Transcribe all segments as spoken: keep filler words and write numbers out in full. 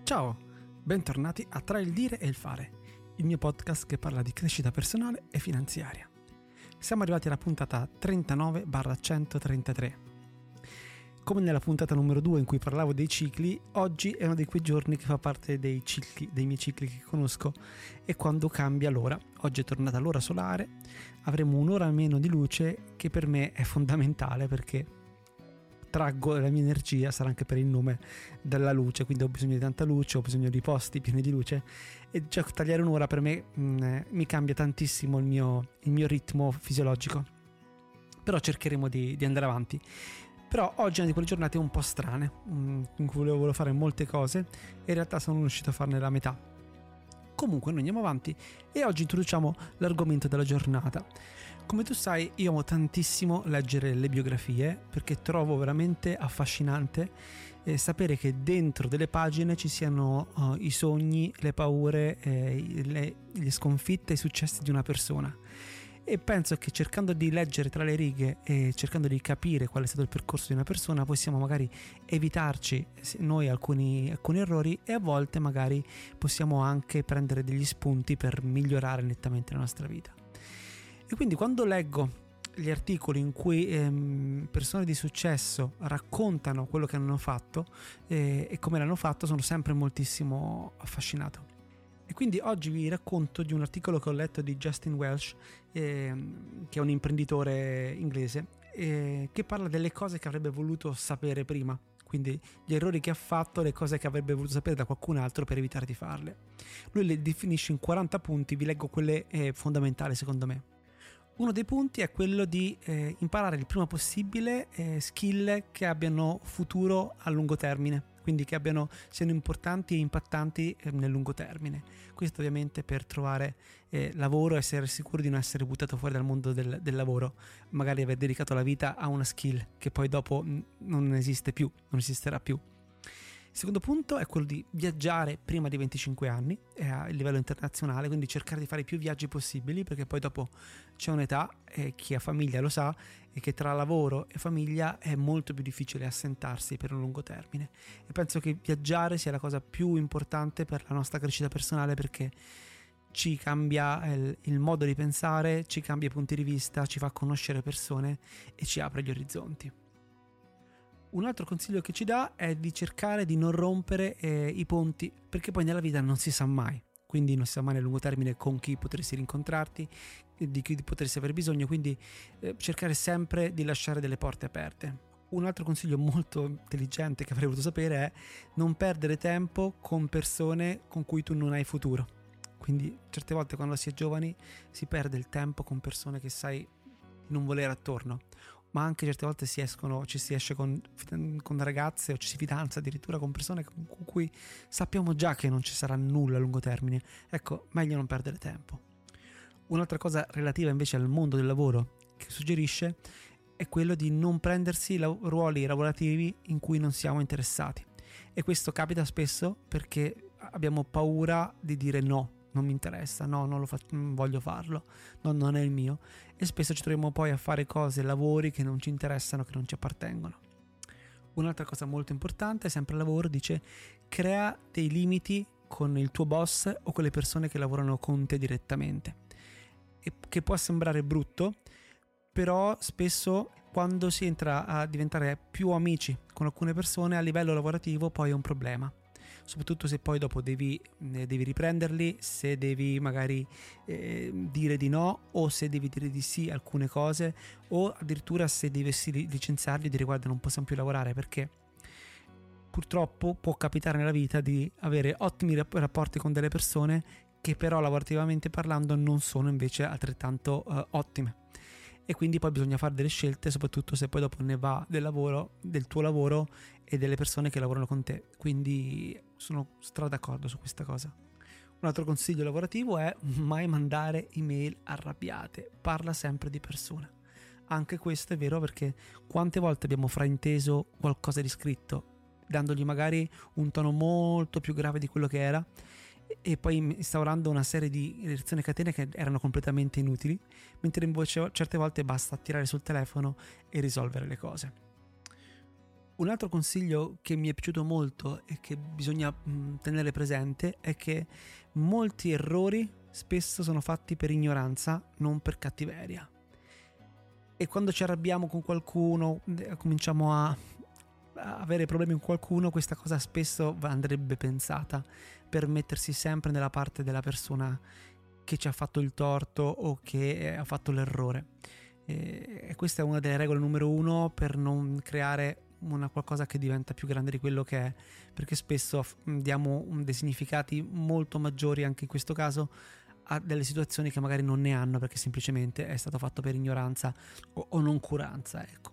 Ciao, bentornati a Tra il dire e il fare, il mio podcast che parla di crescita personale e finanziaria. Siamo arrivati alla puntata trentanove centotrentatré. Come nella puntata numero due in cui parlavo dei cicli, oggi è uno di quei giorni che fa parte dei cicli, dei miei cicli che conosco, e quando cambia l'ora. Oggi è tornata l'ora solare, avremo un'ora meno di luce che per me è fondamentale perché traggo la mia energia, sarà anche per il nome, dalla luce, quindi ho bisogno di tanta luce, ho bisogno di posti pieni di luce e già tagliare un'ora per me mh, mi cambia tantissimo il mio, il mio ritmo fisiologico, però cercheremo di, di andare avanti. Però oggi è una di quelle giornate un po' strane mh, in cui volevo fare molte cose e in realtà sono riuscito a farne la metà. Comunque noi andiamo avanti e oggi introduciamo l'argomento della giornata. Come tu sai, io amo tantissimo leggere le biografie perché trovo veramente affascinante eh, sapere che dentro delle pagine ci siano uh, i sogni, le paure, eh, le, le sconfitte e i successi di una persona. E penso che cercando di leggere tra le righe e cercando di capire qual è stato il percorso di una persona possiamo magari evitarci noi alcuni, alcuni errori e a volte magari possiamo anche prendere degli spunti per migliorare nettamente la nostra vita. E quindi quando leggo gli articoli in cui ehm, persone di successo raccontano quello che hanno fatto eh, e come l'hanno fatto, sono sempre moltissimo affascinato. E quindi oggi vi racconto di un articolo che ho letto di Justin Welsh, eh, che è un imprenditore inglese, eh, che parla delle cose che avrebbe voluto sapere prima, quindi gli errori che ha fatto, le cose che avrebbe voluto sapere da qualcun altro per evitare di farle. Lui le definisce in quaranta punti, vi leggo quelle eh, fondamentali secondo me. Uno dei punti è quello di eh, imparare il prima possibile eh, skill che abbiano futuro a lungo termine, quindi che abbiano, siano importanti e impattanti eh, nel lungo termine. Questo ovviamente per trovare eh, lavoro e essere sicuro di non essere buttato fuori dal mondo del, del lavoro, magari aver dedicato la vita a una skill che poi dopo mh, non esiste più, non esisterà più. Il secondo punto è quello di viaggiare prima di venticinque anni eh, a livello internazionale, quindi cercare di fare più viaggi possibili perché poi dopo c'è un'età, e chi ha famiglia lo sa, e che tra lavoro e famiglia è molto più difficile assentarsi per un lungo termine, e penso che viaggiare sia la cosa più importante per la nostra crescita personale perché ci cambia il, il modo di pensare, ci cambia i punti di vista, ci fa conoscere persone e ci apre gli orizzonti. Un altro consiglio che ci dà è di cercare di non rompere eh, i ponti, perché poi nella vita non si sa mai, quindi non si sa mai nel lungo termine con chi potresti rincontrarti, di chi potresti aver bisogno, quindi eh, cercare sempre di lasciare delle porte aperte. Un altro consiglio molto intelligente che avrei voluto sapere è non perdere tempo con persone con cui tu non hai futuro. Quindi certe volte quando si è giovani si perde il tempo con persone che sai non volere attorno, ma anche certe volte si escono, ci si esce con, con ragazze o ci si fidanza addirittura con persone con cui sappiamo già che non ci sarà nulla a lungo termine. Ecco, meglio non perdere tempo. Un'altra cosa relativa invece al mondo del lavoro che suggerisce è quello di non prendersi ruoli lavorativi in cui non siamo interessati, e questo capita spesso perché abbiamo paura di dire no. Non mi interessa, no, non lo faccio, non voglio farlo, no, non è il mio, e spesso ci troviamo poi a fare cose, lavori che non ci interessano, che non ci appartengono. Un'altra cosa molto importante, sempre al lavoro, dice: crea dei limiti con il tuo boss o con le persone che lavorano con te direttamente, e che può sembrare brutto, però spesso quando si entra a diventare più amici con alcune persone a livello lavorativo poi è un problema. Soprattutto se poi dopo devi, eh, devi riprenderli, se devi magari eh, dire di no, o se devi dire di sì a alcune cose, o addirittura se dovessi licenziarli e dire guarda non possiamo più lavorare, perché purtroppo può capitare nella vita di avere ottimi rapporti con delle persone che però lavorativamente parlando non sono invece altrettanto eh, ottime. E quindi poi bisogna fare delle scelte, soprattutto se poi dopo ne va del lavoro, del tuo lavoro e delle persone che lavorano con te. Quindi sono stra d'accordo su questa cosa. Un altro consiglio lavorativo è mai mandare email arrabbiate, parla sempre di persona. Anche questo è vero, perché quante volte abbiamo frainteso qualcosa di scritto, dandogli magari un tono molto più grave di quello che era, e poi instaurando una serie di reazioni a catene che erano completamente inutili, mentre invece certe volte basta tirare sul telefono e risolvere le cose. Un altro consiglio che mi è piaciuto molto e che bisogna mh, tenere presente è che molti errori spesso sono fatti per ignoranza, non per cattiveria. E quando ci arrabbiamo con qualcuno, eh, cominciamo a, a avere problemi con qualcuno, questa cosa spesso andrebbe pensata per mettersi sempre nella parte della persona che ci ha fatto il torto o che ha fatto l'errore. E questa è una delle regole numero uno per non creare una qualcosa che diventa più grande di quello che è, perché spesso diamo dei significati molto maggiori anche in questo caso a delle situazioni che magari non ne hanno, perché semplicemente è stato fatto per ignoranza o, o noncuranza, ecco.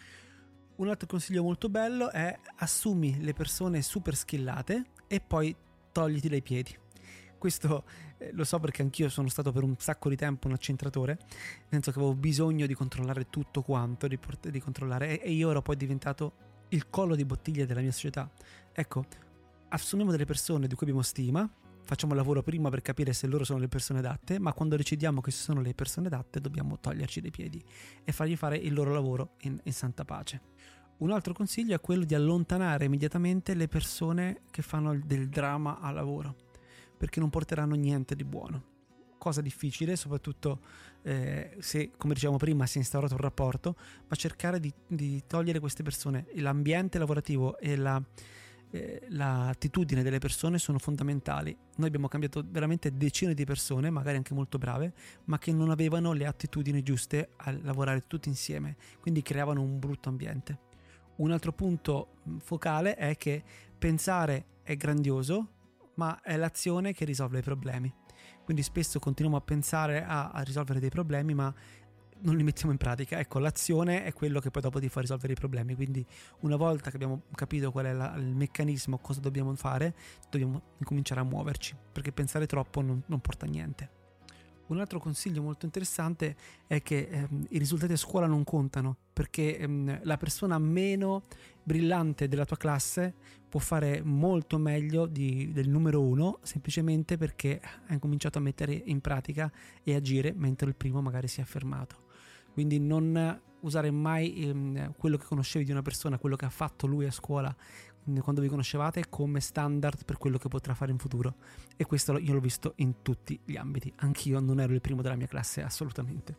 Un altro consiglio molto bello è: assumi le persone super skillate e poi togliti dai piedi. Questo eh, lo so perché anch'io sono stato per un sacco di tempo un accentratore, nel senso che avevo bisogno di controllare tutto quanto, di, port- di controllare, e, e io ero poi diventato il collo di bottiglia della mia società. Ecco, assumiamo delle persone di cui abbiamo stima, facciamo il lavoro prima per capire se loro sono le persone adatte, ma quando decidiamo che sono le persone adatte dobbiamo toglierci dai piedi e fargli fare il loro lavoro in, in santa pace. Un altro consiglio è quello di allontanare immediatamente le persone che fanno del dramma a lavoro, perché non porteranno niente di buono. Cosa difficile, soprattutto eh, se, come dicevamo prima, si è instaurato un rapporto, ma cercare di, di togliere queste persone. L'ambiente lavorativo e la, eh, l'attitudine delle persone sono fondamentali. Noi abbiamo cambiato veramente decine di persone, magari anche molto brave, ma che non avevano le attitudini giuste a lavorare tutti insieme, quindi creavano un brutto ambiente. Un altro punto focale è che pensare è grandioso, ma è l'azione che risolve i problemi. Quindi spesso continuiamo a pensare a, a risolvere dei problemi, ma non li mettiamo in pratica. Ecco, l'azione è quello che poi dopo ti fa risolvere i problemi. Quindi una volta che abbiamo capito qual è la, il meccanismo, cosa dobbiamo fare, dobbiamo incominciare a muoverci, perché pensare troppo non, non porta a niente. Un altro consiglio molto interessante è che ehm, i risultati a scuola non contano, perché ehm, la persona meno brillante della tua classe può fare molto meglio di, del numero uno, semplicemente perché ha cominciato a mettere in pratica e agire mentre il primo magari si è fermato. Quindi non usare mai ehm, quello che conoscevi di una persona, quello che ha fatto lui a scuola quando vi conoscevate, come standard per quello che potrà fare in futuro. E questo io l'ho visto in tutti gli ambiti. Anch'io non ero il primo della mia classe, assolutamente.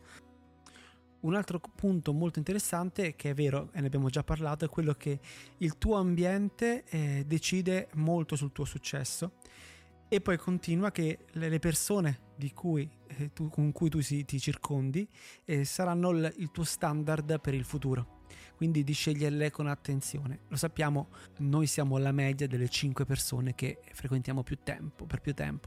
Un altro punto molto interessante, che è vero e ne abbiamo già parlato, è quello che il tuo ambiente eh, decide molto sul tuo successo. E poi continua che le persone di cui, eh, tu, con cui tu si, ti circondi eh, saranno il, il tuo standard per il futuro. Quindi di sceglierle con attenzione. Lo sappiamo, noi siamo la media delle cinque persone che frequentiamo più tempo, per più tempo.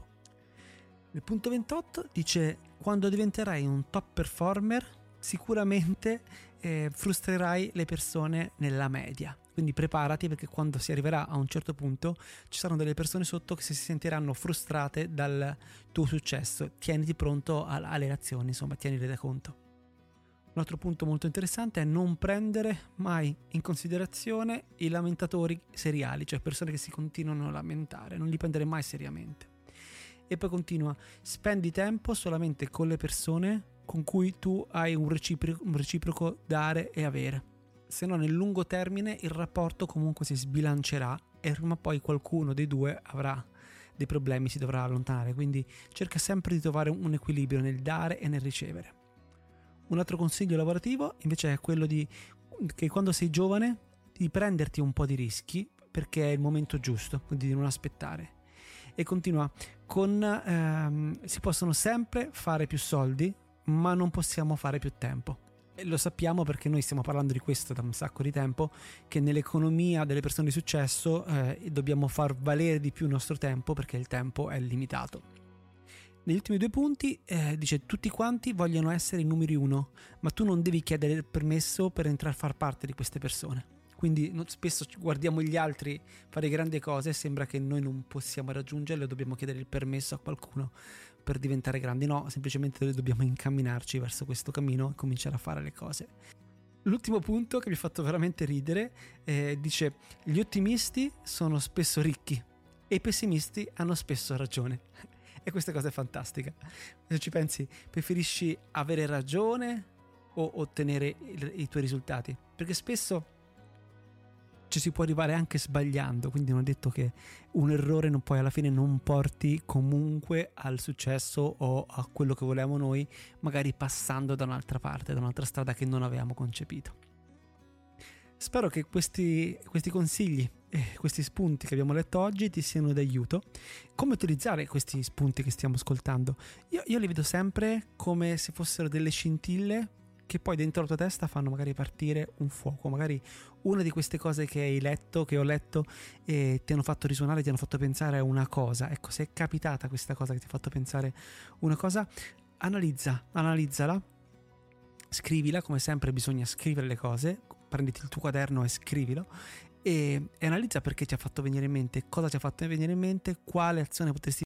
Il punto ventotto dice: quando diventerai un top performer sicuramente eh, frustrerai le persone nella media. Quindi preparati, perché quando si arriverà a un certo punto ci saranno delle persone sotto che si sentiranno frustrate dal tuo successo. Tieniti pronto alle reazioni, insomma, tienile da conto. Un altro punto molto interessante è non prendere mai in considerazione i lamentatori seriali, cioè persone che si continuano a lamentare, non li prendere mai seriamente. E poi continua: spendi tempo solamente con le persone con cui tu hai un reciproco, un reciproco dare e avere, se no nel lungo termine il rapporto comunque si sbilancerà e prima o poi qualcuno dei due avrà dei problemi, si dovrà allontanare. Quindi cerca sempre di trovare un equilibrio nel dare e nel ricevere. Un altro consiglio lavorativo invece è quello di che quando sei giovane di prenderti un po' di rischi, perché è il momento giusto, quindi di non aspettare. E continua con ehm, si possono sempre fare più soldi, ma non possiamo fare più tempo. E lo sappiamo perché noi stiamo parlando di questo da un sacco di tempo, che nell'economia delle persone di successo eh, dobbiamo far valere di più il nostro tempo, perché il tempo è limitato. Negli ultimi due punti eh, dice: tutti quanti vogliono essere i numeri uno, ma tu non devi chiedere il permesso per entrare a far parte di queste persone. Quindi spesso guardiamo gli altri fare grandi cose e sembra che noi non possiamo raggiungerle, dobbiamo chiedere il permesso a qualcuno per diventare grandi. No, semplicemente dobbiamo incamminarci verso questo cammino e cominciare a fare le cose. L'ultimo punto che mi ha fatto veramente ridere eh, dice: gli ottimisti sono spesso ricchi e i pessimisti hanno spesso ragione. E questa cosa è fantastica. Se ci pensi, preferisci avere ragione o ottenere i tuoi risultati? Perché spesso ci si può arrivare anche sbagliando, quindi non è detto che un errore non poi alla fine non porti comunque al successo o a quello che volevamo noi, magari passando da un'altra parte, da un'altra strada che non avevamo concepito. Spero che questi, questi consigli e questi spunti che abbiamo letto oggi ti siano d'aiuto. Come utilizzare questi spunti che stiamo ascoltando? Io, io li vedo sempre come se fossero delle scintille che poi dentro la tua testa fanno magari partire un fuoco, magari una di queste cose che hai letto, che ho letto e ti hanno fatto risuonare, ti hanno fatto pensare a una cosa. Ecco, se è capitata questa cosa che ti ha fatto pensare una cosa, analizza, analizzala, scrivila, come sempre bisogna scrivere le cose, prenditi il tuo quaderno e scrivilo e, e analizza perché ti ha fatto venire in mente, cosa ti ha fatto venire in mente, quale azione potresti